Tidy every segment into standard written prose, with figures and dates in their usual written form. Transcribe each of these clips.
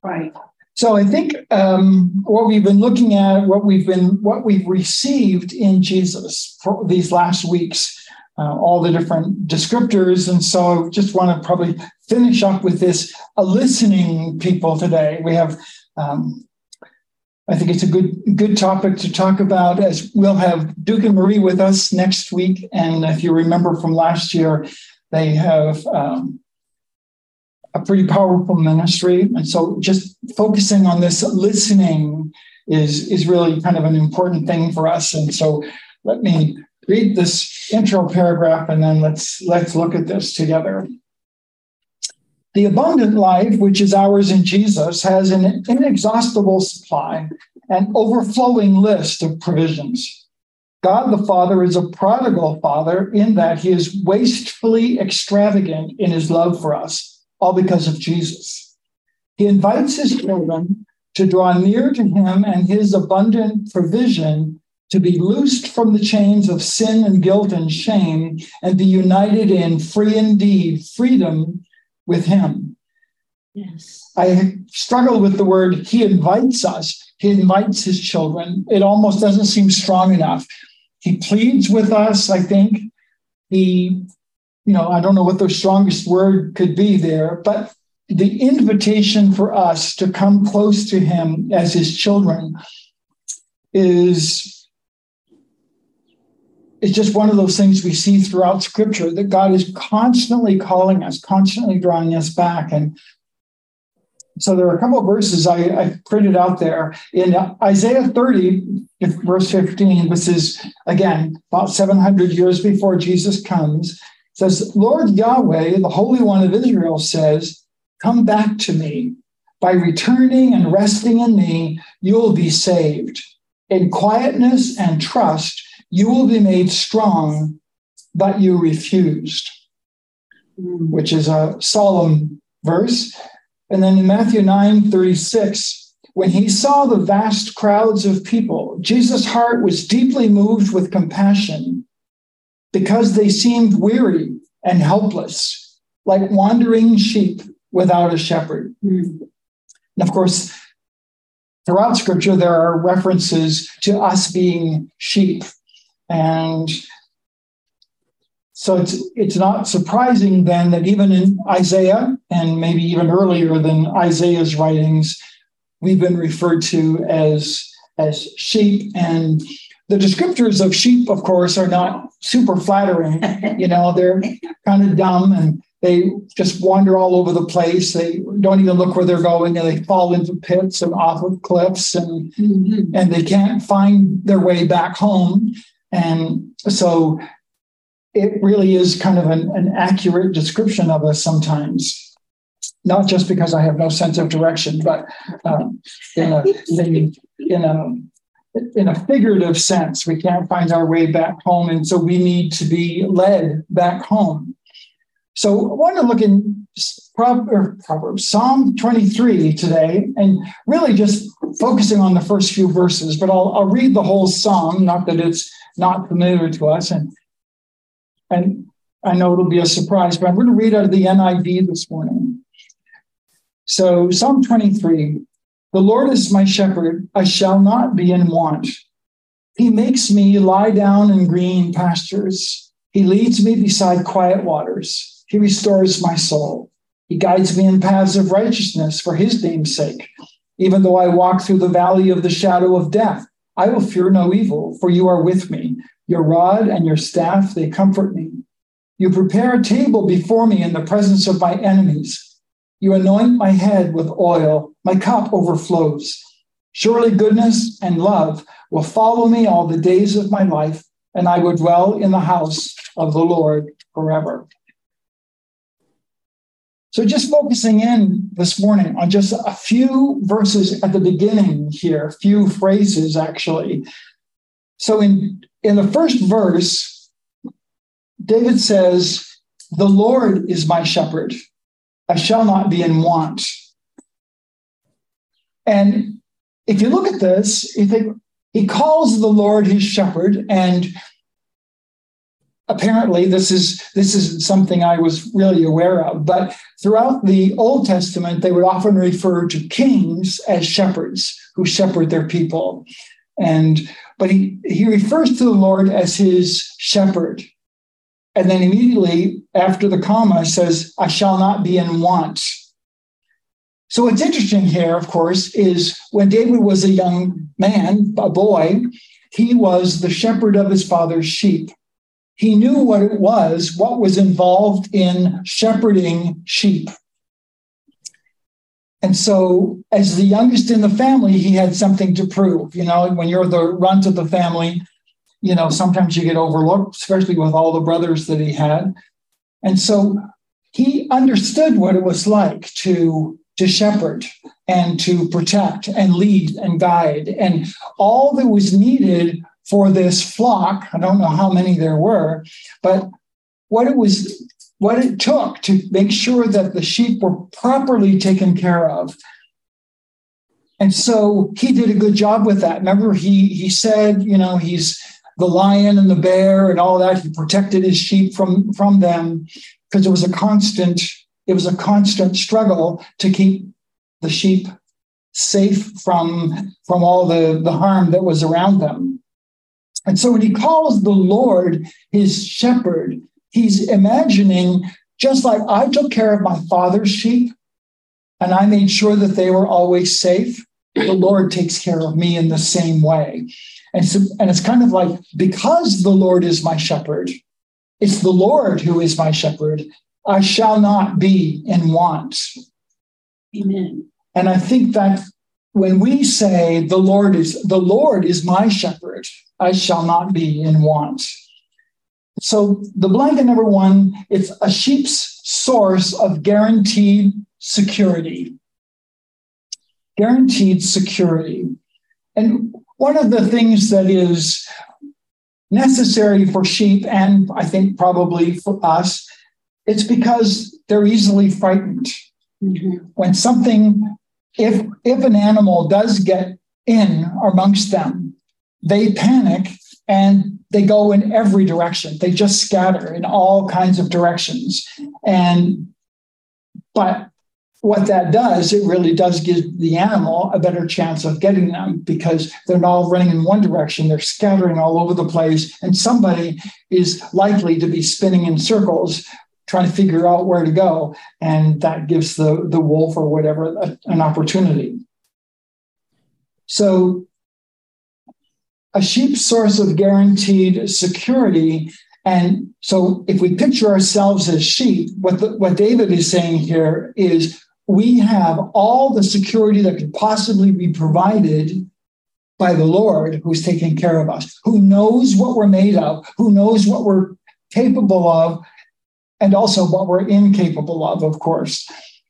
Right. So I think what we've been looking at, what we've received in Jesus for these last weeks, all the different descriptors. And so I just want to probably finish up with this, a listening people today. We have, I think it's a good topic to talk about, as we'll have Duke and Marie with us next week. And if you remember from last year, they have a pretty powerful ministry. And so just focusing on this listening is really kind of an important thing for us. And so let me read this intro paragraph and then let's look at this together. The abundant life, which is ours in Jesus, has an inexhaustible supply and overflowing list of provisions. God the Father is a prodigal Father in that he is wastefully extravagant in his love for us, all because of Jesus. He invites his children to draw near to him and his abundant provision to be loosed from the chains of sin and guilt and shame and be united in free indeed freedom with him. Yes. I struggle with the word he invites us. He invites his children. It almost doesn't seem strong enough. He pleads with us, I think. I don't know what the strongest word could be there, but the invitation for us to come close to him as his children is just one of those things we see throughout Scripture, that God is constantly calling us, constantly drawing us back. And so there are a couple of verses I printed out there. In Isaiah 30, verse 15, this is, again, about 700 years before Jesus comes, it says, Lord Yahweh, the Holy One of Israel, says, come back to me. By returning and resting in me, you will be saved. In quietness and trust, you will be made strong, but you refused, which is a solemn verse. And then in Matthew 9:36, when he saw the vast crowds of people, Jesus' heart was deeply moved with compassion because they seemed weary and helpless, like wandering sheep without a shepherd. And of course, throughout Scripture, there are references to us being sheep. And so it's not surprising then that even in Isaiah, and maybe even earlier than Isaiah's writings, we've been referred to as sheep. And the descriptors of sheep, of course, are not super flattering. They're kind of dumb and they just wander all over the place. They don't even look where they're going, and they fall into pits and off of cliffs, and they can't find their way back home. And so it really is kind of an accurate description of us sometimes, not just because I have no sense of direction, but in a figurative sense. We can't find our way back home, and so we need to be led back home. So I want to look in Proverbs, Psalm 23 today, and really just focusing on the first few verses, but I'll read the whole psalm, not that it's not familiar to us, and I know it'll be a surprise, but I'm going to read out of the NIV this morning. So Psalm 23, the Lord is my shepherd, I shall not be in want. He makes me lie down in green pastures. He leads me beside quiet waters. He restores my soul. He guides me in paths of righteousness for his name's sake. Even though I walk through the valley of the shadow of death, I will fear no evil, for you are with me. Your rod and your staff, they comfort me. You prepare a table before me in the presence of my enemies. You anoint my head with oil. My cup overflows. Surely goodness and love will follow me all the days of my life, and I will dwell in the house of the Lord forever. So just focusing in this morning on just a few verses at the beginning here, a few phrases actually. So in the first verse, David says, the Lord is my shepherd. I shall not be in want. And if you look at this, you think he calls the Lord his shepherd, and apparently this isn't something I was really aware of, but throughout the Old Testament, they would often refer to kings as shepherds who shepherd their people. But he refers to the Lord as his shepherd. And then immediately after the comma says, I shall not be in want. So what's interesting here, of course, is when David was a young man, a boy, he was the shepherd of his father's sheep. He knew what was involved in shepherding sheep. And so as the youngest in the family, he had something to prove. When you're the runt of the family, sometimes you get overlooked, especially with all the brothers that he had. And so he understood what it was like to shepherd and to protect and lead and guide. And all that was needed for this flock, I don't know how many there were, but what it took to make sure that the sheep were properly taken care of. And so he did a good job with that. Remember, he said, he's the lion and the bear and all that. He protected his sheep from them because it was a constant struggle to keep the sheep safe from all the harm that was around them. And so when he calls the Lord his shepherd, he's imagining, just like I took care of my father's sheep and I made sure that they were always safe, the Lord takes care of me in the same way. And it's kind of like, because the Lord is my shepherd, it's the Lord who is my shepherd, I shall not be in want. Amen. And I think that when we say the Lord is my shepherd, I shall not be in want. So the blanket number one, it's a sheep's source of guaranteed security. Guaranteed security. And one of the things that is necessary for sheep, and I think probably for us, it's because they're easily frightened. Mm-hmm. When something, if an animal does get in amongst them, they panic and they go in every direction. They just scatter in all kinds of directions. But what that does, it really does give the animal a better chance of getting them, because they're not all running in one direction. They're scattering all over the place, and somebody is likely to be spinning in circles trying to figure out where to go. And that gives the wolf or whatever an opportunity. So a sheep's source of guaranteed security. And so if we picture ourselves as sheep, what David is saying here is we have all the security that could possibly be provided by the Lord, who's taking care of us, who knows what we're made of, who knows what we're capable of, and also what we're incapable of course.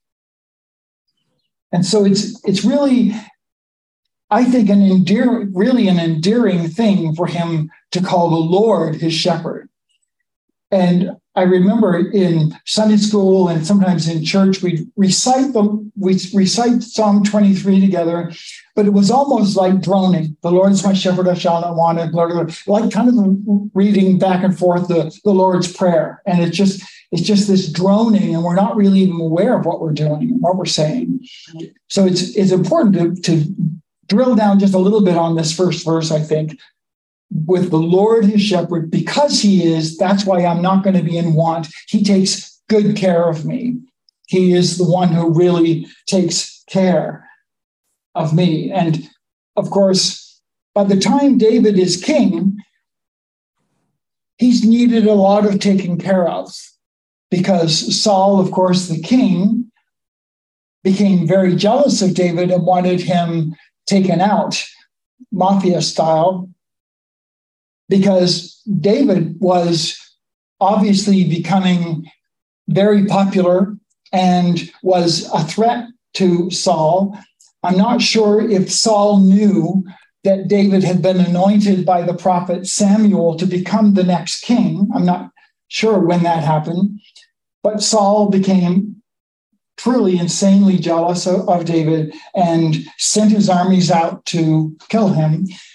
And so it's really, I think, an endearing thing for him to call the Lord his shepherd. And I remember in Sunday school and sometimes in church, we recite Psalm 23 together, but it was almost like droning. The Lord is my shepherd, I shall not want it, blah, blah, blah. Like kind of reading back and forth the Lord's Prayer. And it's just this droning, and we're not really even aware of what we're doing and what we're saying. So it's important to drill down just a little bit on this first verse, I think. With the Lord his shepherd, because he is, that's why I'm not going to be in want. He takes good care of me. He is the one who really takes care of me. And of course, by the time David is king, he's needed a lot of taking care of, because Saul, of course, the king, became very jealous of David and wanted him taken out, mafia style, because David was obviously becoming very popular and was a threat to Saul. I'm not sure if Saul knew that David had been anointed by the prophet Samuel to become the next king. I'm not sure when that happened, but Saul became truly insanely jealous of David and sent his armies out to kill him.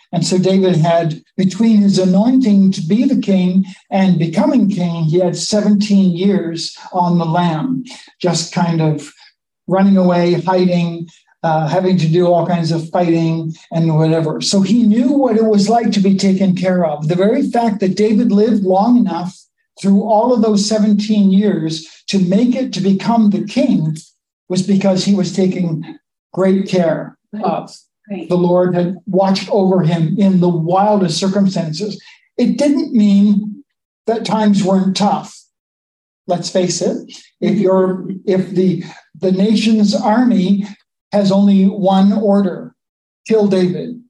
And so David had, between his anointing to be the king and becoming king, he had 17 years on the lam, just kind of running away, hiding, having to do all kinds of fighting and whatever. So he knew what it was like to be taken care of. The very fact that David lived long enough through all of those 17 years to make it to become the king was because he was taking great care of. The Lord had watched over him in the wildest circumstances. It didn't mean that times weren't tough. Let's face it. If the nation's army has only one order, kill David.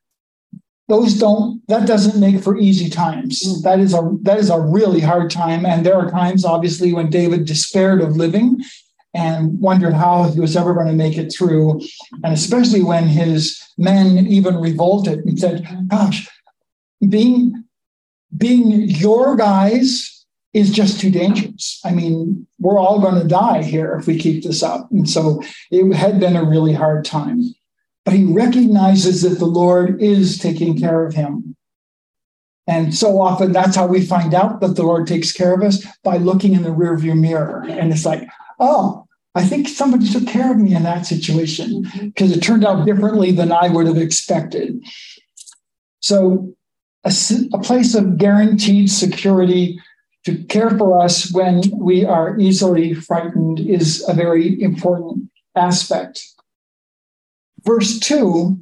That doesn't make for easy times. That is a really hard time. And there are times, obviously, when David despaired of living and wondered how he was ever going to make it through. And especially when his men even revolted and said, gosh, being your guys is just too dangerous. I mean, we're all going to die here if we keep this up. And so it had been a really hard time. But he recognizes that the Lord is taking care of him. And so often that's how we find out that the Lord takes care of us, by looking in the rearview mirror. And it's like, oh, I think somebody took care of me in that situation, because it turned out differently than I would have expected. So a place of guaranteed security to care for us when we are easily frightened is a very important aspect. Verse 2,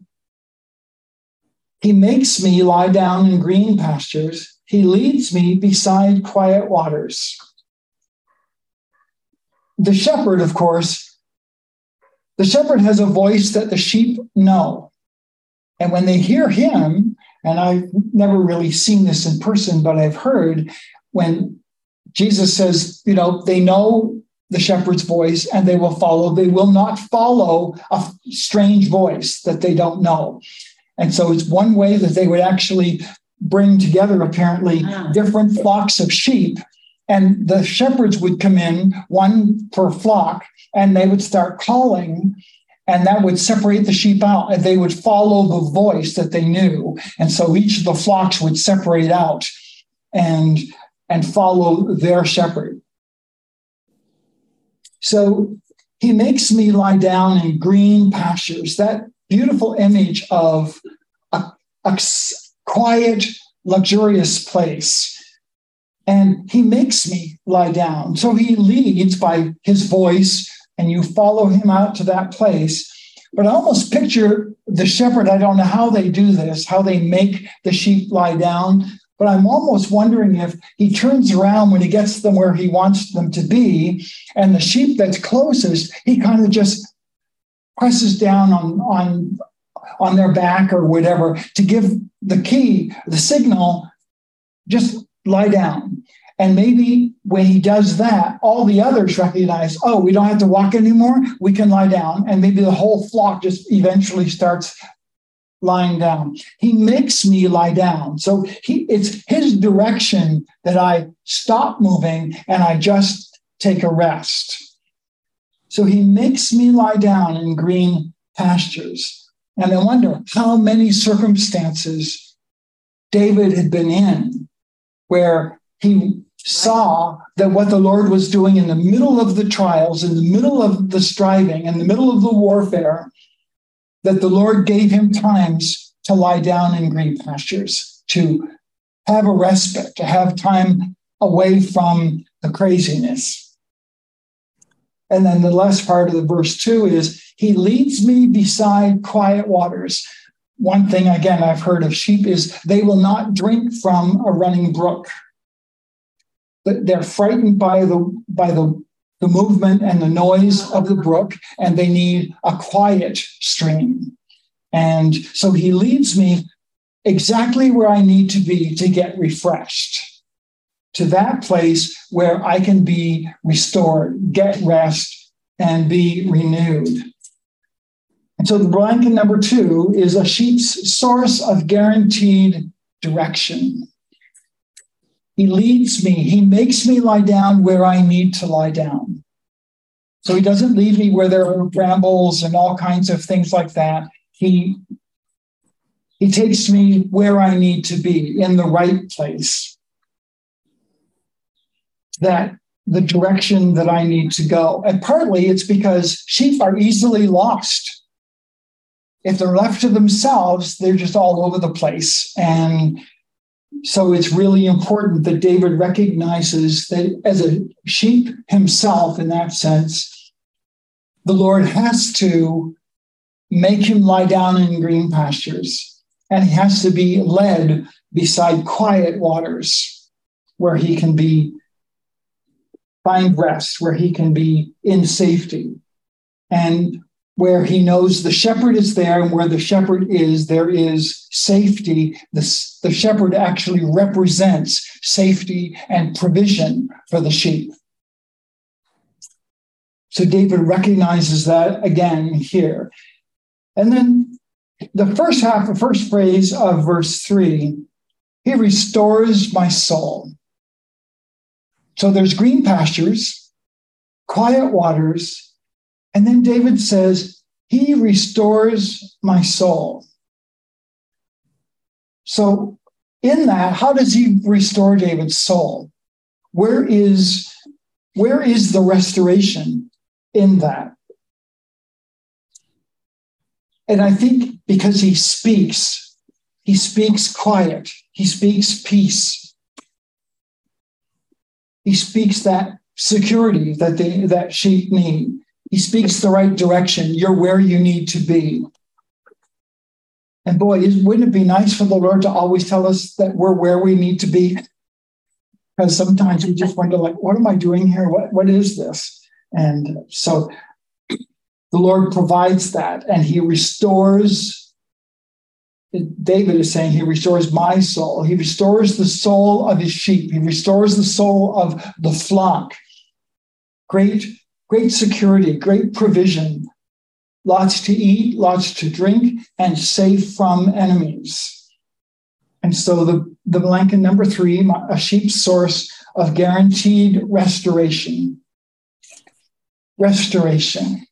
he makes me lie down in green pastures. He leads me beside quiet waters. The shepherd, of course, the shepherd has a voice that the sheep know. And when they hear him, and I've never really seen this in person, but I've heard when Jesus says, they know the shepherd's voice and they will follow. They will not follow a strange voice that they don't know. And so it's one way that they would actually bring together, apparently, different flocks of sheep. And the shepherds would come in, one per flock, and they would start calling, and that would separate the sheep out, and they would follow the voice that they knew. And so each of the flocks would separate out and follow their shepherd. So he makes me lie down in green pastures, that beautiful image of a quiet, luxurious place. And he makes me lie down. So he leads by his voice, and you follow him out to that place. But I almost picture the shepherd. I don't know how they do this, how they make the sheep lie down. But I'm almost wondering if he turns around when he gets them where he wants them to be, and the sheep that's closest, he kind of just presses down on their back or whatever to give the signal, just lie down. And maybe when he does that, all the others recognize, oh, we don't have to walk anymore, we can lie down. And maybe the whole flock just eventually starts lying down. He makes me lie down. So it's his direction that I stop moving and I just take a rest. So he makes me lie down in green pastures. And I wonder how many circumstances David had been in where he saw that what the Lord was doing in the middle of the trials, in the middle of the striving, in the middle of the warfare, that the Lord gave him times to lie down in green pastures, to have a respite, to have time away from the craziness. And then the last part of the verse 2 is, he leads me beside quiet waters. One thing, again, I've heard of sheep is they will not drink from a running brook. But they're frightened by the movement and the noise of the brook, and they need a quiet stream. And so he leads me exactly where I need to be to get refreshed, to that place where I can be restored, get rest, and be renewed. And so the blanket number 2 is a sheep's source of guaranteed direction. He leads me. He makes me lie down where I need to lie down. So he doesn't leave me where there are brambles and all kinds of things like that. He He takes me where I need to be, in the right place. That the direction that I need to go. And partly it's because sheep are easily lost. If they're left to themselves, they're just all over the place. And so it's really important that David recognizes that as a sheep himself, in that sense, the Lord has to make him lie down in green pastures, and he has to be led beside quiet waters where he can find rest, where he can be in safety, and where he knows the shepherd is there, and where the shepherd is, there is safety. The shepherd actually represents safety and provision for the sheep. So David recognizes that again here. And then the first phrase of verse 3, he restores my soul. So there's green pastures, quiet waters, and then David says, he restores my soul. So in that, how does he restore David's soul? Where is the restoration in that? And I think because he speaks quiet, he speaks peace. He speaks that security that sheep need. He speaks the right direction. You're where you need to be. And boy, wouldn't it be nice for the Lord to always tell us that we're where we need to be? Because sometimes we just wonder, like, what am I doing here? What is this? And so the Lord provides that, and he restores. David is saying he restores my soul. He restores the soul of his sheep. He restores the soul of the flock. Great security, great provision, lots to eat, lots to drink, and safe from enemies. And so the blanket number 3, a sheep's source of guaranteed restoration. Restoration.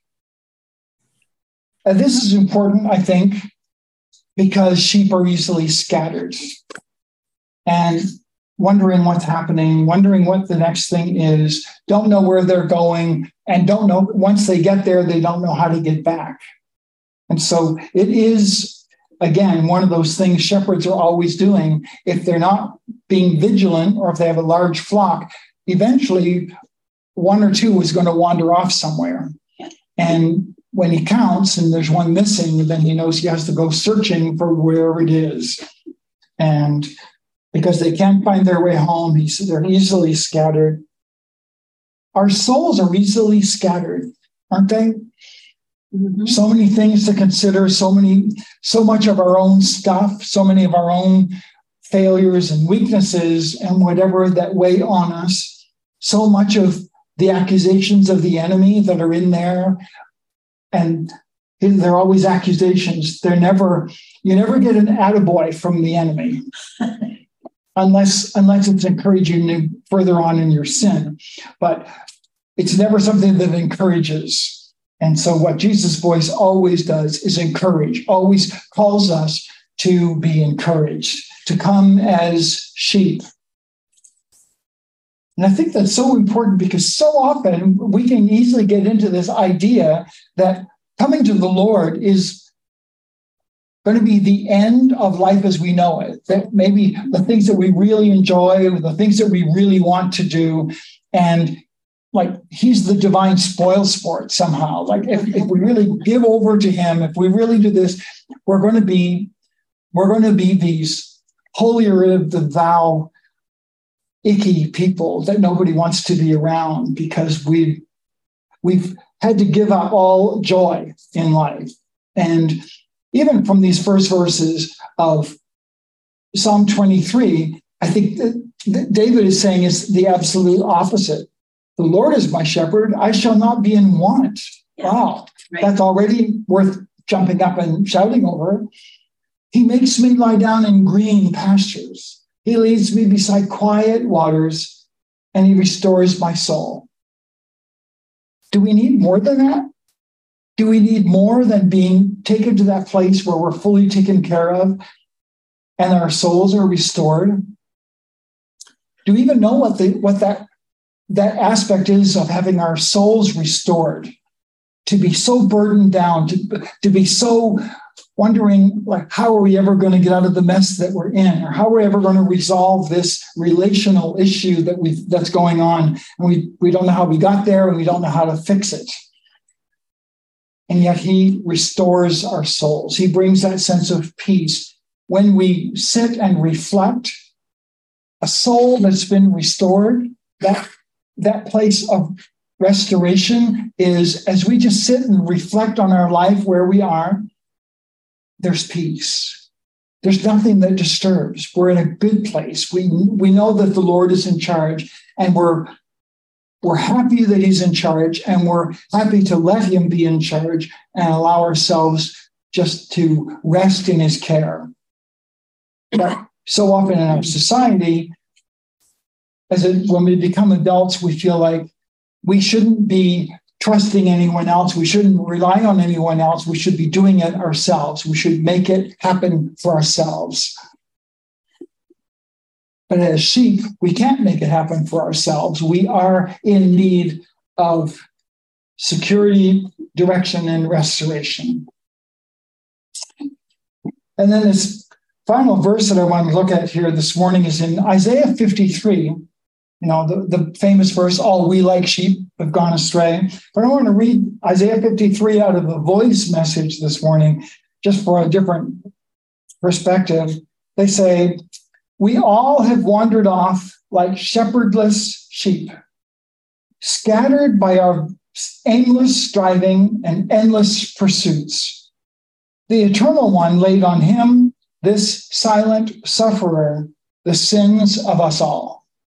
And this is important, I think, because sheep are easily scattered and wondering what's happening, wondering what the next thing is, don't know where they're going, and don't know, once they get there, they don't know how to get back. And so it is, again, one of those things shepherds are always doing. If they're not being vigilant, or if they have a large flock, eventually one or two is going to wander off somewhere. And when he counts and there's one missing, then he knows he has to go searching for wherever it is. And because they can't find their way home, they're easily scattered. Our souls are easily scattered, aren't they? Mm-hmm. So many things to consider, so much of our own stuff, so many of our own failures and weaknesses and whatever that weigh on us, so much of the accusations of the enemy that are in there. And they're always accusations. You never get an attaboy from the enemy unless it's encouraging you further on in your sin. But it's never something that encourages. And so what Jesus' voice always does is encourage, always calls us to be encouraged, to come as sheep. And I think that's so important because so often we can easily get into this idea that coming to the Lord is going to be the end of life as we know it. That maybe the things that we really enjoy, the things that we really want to do, and like he's the divine spoil sport somehow. Like if we really give over to him, if we really do this, we're going to be these holier than thou, icky people that nobody wants to be around because we've had to give up all joy in life. And even from these first verses of Psalm 23, I think that David is saying is the absolute opposite. The Lord is my shepherd, I shall not be in want. Yeah. Wow, right. That's already worth jumping up and shouting over. He makes me lie down in green pastures. He leads me beside quiet waters, and he restores my soul. Do we need more than that? Do we need more than being taken to that place where we're fully taken care of and our souls are restored. Do we even know what that aspect is of having our souls restored? To be so burdened down, to be so wondering, like, how are we ever going to get out of the mess that we're in? Or how are we ever going to resolve this relational issue that's going on? And we don't know how we got there, and we don't know how to fix it. And yet he restores our souls. He brings that sense of peace. When we sit and reflect, a soul that's been restored, that place of restoration is, as we just sit and reflect on our life where we are, there's peace. There's nothing that disturbs. We're in a good place. We know that the Lord is in charge, and we're happy that he's in charge, and we're happy to let him be in charge and allow ourselves just to rest in his care. But so often in our society, when we become adults, we feel like we shouldn't be trusting anyone else. We shouldn't rely on anyone else. We should be doing it ourselves. We should make it happen for ourselves. But as sheep, we can't make it happen for ourselves. We are in need of security, direction, and restoration. And then this final verse that I want to look at here this morning is in Isaiah 53. The famous verse, all we like sheep have gone astray. But I want to read Isaiah 53 out of the Voice Message this morning, just for a different perspective. They say, we all have wandered off like shepherdless sheep, scattered by our aimless striving and endless pursuits. The Eternal One laid on him, this silent sufferer, the sins of us all.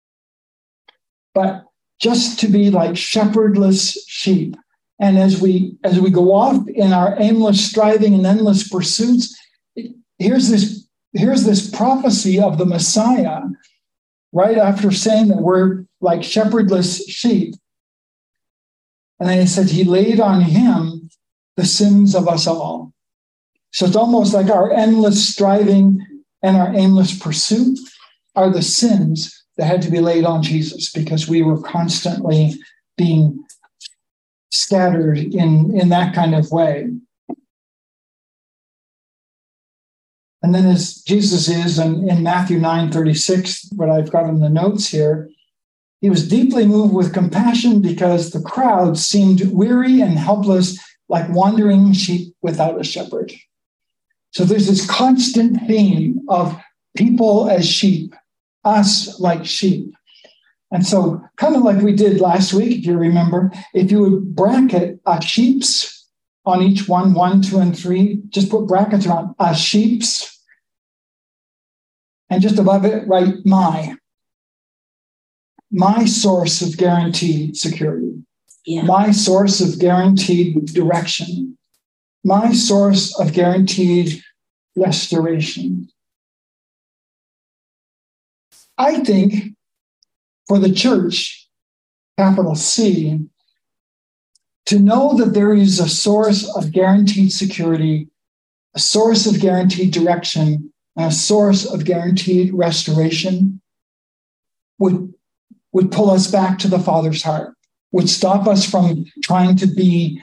But just to be like shepherdless sheep. And as we go off in our aimless striving and endless pursuits, here's this prophecy of the Messiah right after saying that we're like shepherdless sheep. And then he said he laid on him the sins of us all. So it's almost like our endless striving and our aimless pursuit are the sins that had to be laid on Jesus, because we were constantly being scattered in that kind of way. And then as Jesus is in Matthew 9:36, what I've got in the notes here, he was deeply moved with compassion because the crowd seemed weary and helpless, like wandering sheep without a shepherd. So there's this constant theme of people as sheep, us like sheep. And so kind of like we did last week, if you remember, if you would bracket a sheep's on each one, 1, 2, and 3, just put brackets around a sheep's, and just above it, write my source of guaranteed security, my source of guaranteed direction, my source of guaranteed restoration. I think for the church, capital C, to know that there is a source of guaranteed security, a source of guaranteed direction, and a source of guaranteed restoration would pull us back to the Father's heart, would stop us from trying to be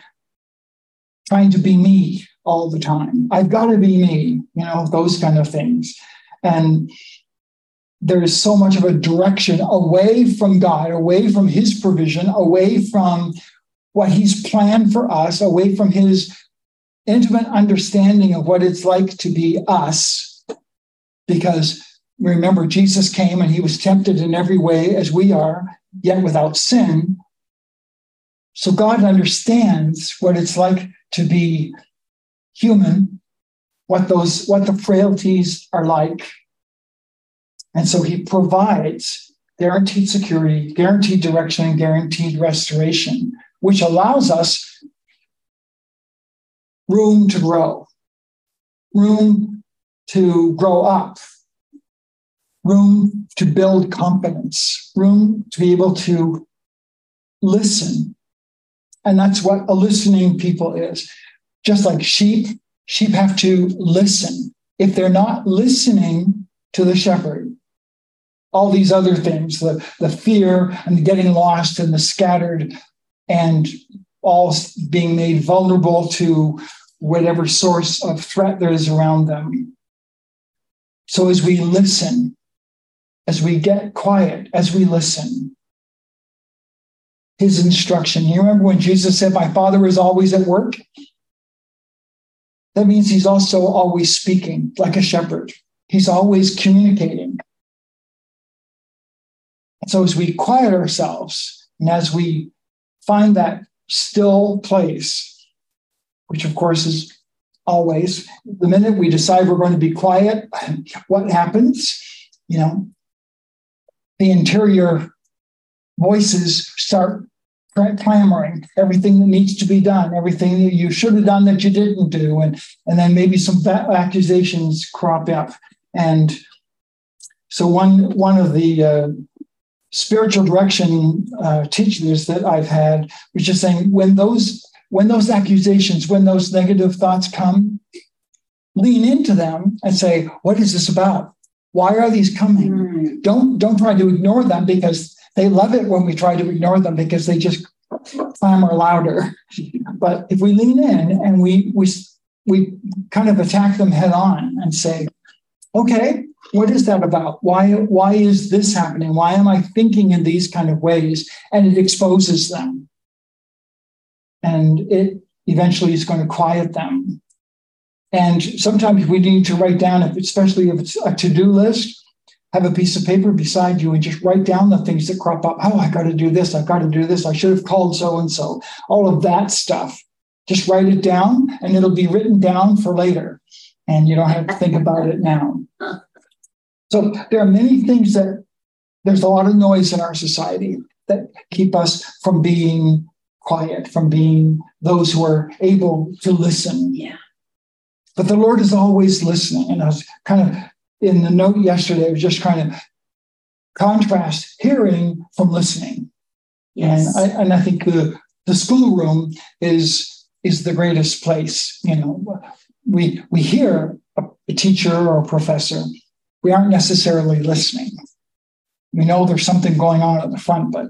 me all the time. I've got to be me, those kind of things. And there is so much of a direction away from God, away from his provision, away from what he's planned for us, away from his intimate understanding of what it's like to be us. Because remember, Jesus came and he was tempted in every way as we are, yet without sin. So God understands what it's like to be human, what the frailties are like. And so he provides guaranteed security, guaranteed direction, and guaranteed restoration, which allows us room to grow, room to grow up, room to build confidence, room to be able to listen. And that's what a listening people is. Just like sheep have to listen if they're not listening to the shepherd, all these other things, the fear and the getting lost and the scattered and all being made vulnerable to whatever source of threat there is around them. So as we listen, as we get quiet, as we listen, his instruction. You remember when Jesus said, my Father is always at work? That means he's also always speaking like a shepherd. He's always communicating. And so as we quiet ourselves and as we find that still place, which of course is always, the minute we decide we're going to be quiet, what happens? The interior voices start clamoring, everything that needs to be done, everything that you should have done that you didn't do. And then maybe some accusations crop up. And so one of the spiritual direction teachers that I've had was just saying, when those accusations, when those negative thoughts come, lean into them and say, what is this about? Why are these coming? Don't try to ignore them, because they love it when we try to ignore them, because they just clamor louder. But if we lean in and we kind of attack them head on and say, okay, what is that about? Why is this happening? Why am I thinking in these kind of ways? And it exposes them. And it eventually is going to quiet them. And sometimes we need to write down, especially if it's a to-do list, have a piece of paper beside you and just write down the things that crop up. Oh, I got to do this. I've got to do this. I should have called so-and-so. All of that stuff. Just write it down and it'll be written down for later. And you don't have to think about it now. So there are many things there's a lot of noise in our society that keep us from being quiet, from being those who are able to listen. Yeah. But the Lord is always listening. And I was kind of, in the note yesterday, I was just trying to contrast hearing from listening. Yes. And I think the schoolroom is the greatest place. We hear a teacher or a professor. We aren't necessarily listening. We know there's something going on at the front, but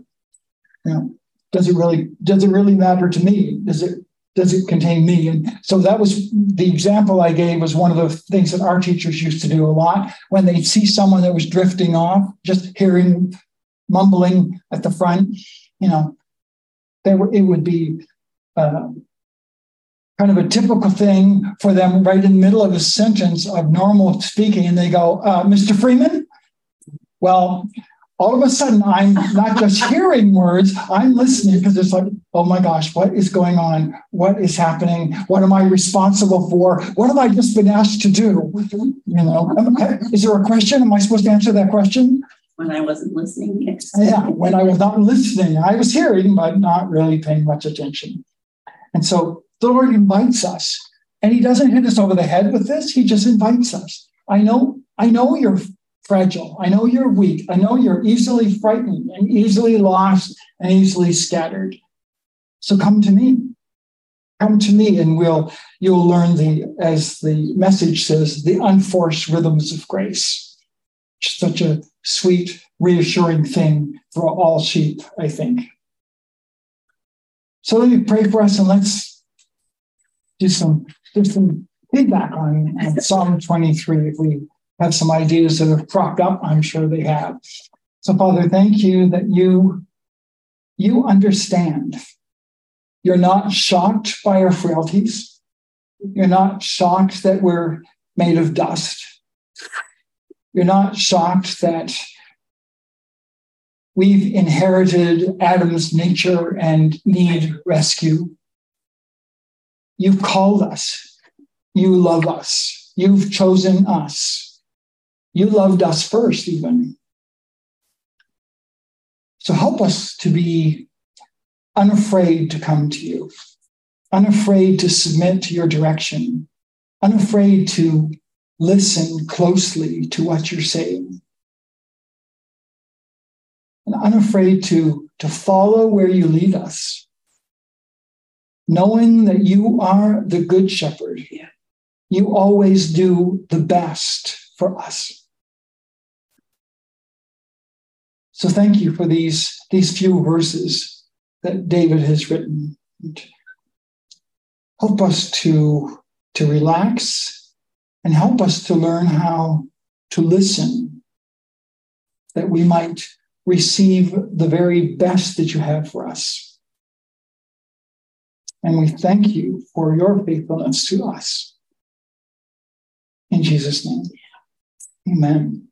does it really matter to me? Does it contain me? And so that was the example I gave, was one of the things that our teachers used to do a lot. When they'd see someone that was drifting off, just hearing mumbling at the front, it would be kind of a typical thing for them right in the middle of a sentence of normal speaking. And they go, Mr. Freeman? Well, all of a sudden, I'm not just hearing words, I'm listening, because it's like, oh my gosh, what is going on? What is happening? What am I responsible for? What have I just been asked to do? Is there a question? Am I supposed to answer that question? When I wasn't listening, yes. Yeah, when I was not listening. I was hearing, but not really paying much attention. And so the Lord invites us, and he doesn't hit us over the head with this. He just invites us. I know you're fragile. I know you're weak. I know you're easily frightened and easily lost and easily scattered. So come to me. Come to me, and you'll learn as the message says, the unforced rhythms of grace. Such a sweet, reassuring thing for all sheep, I think. So let me pray for us, and let's do some feedback on Psalm 23. If we have some ideas that have cropped up, I'm sure they have. So, Father, thank you that you understand. You're not shocked by our frailties. You're not shocked that we're made of dust. You're not shocked that we've inherited Adam's nature and need rescue. You've called us. You love us. You've chosen us. You loved us first, even. So help us to be unafraid to come to you, unafraid to submit to your direction, unafraid to listen closely to what you're saying, and unafraid to follow where you lead us, knowing that you are the good shepherd. you always do the best for us. So thank you for these few verses that David has written. And help us to relax and help us to learn how to listen, that we might receive the very best that you have for us. And we thank you for your faithfulness to us. In Jesus' name, amen.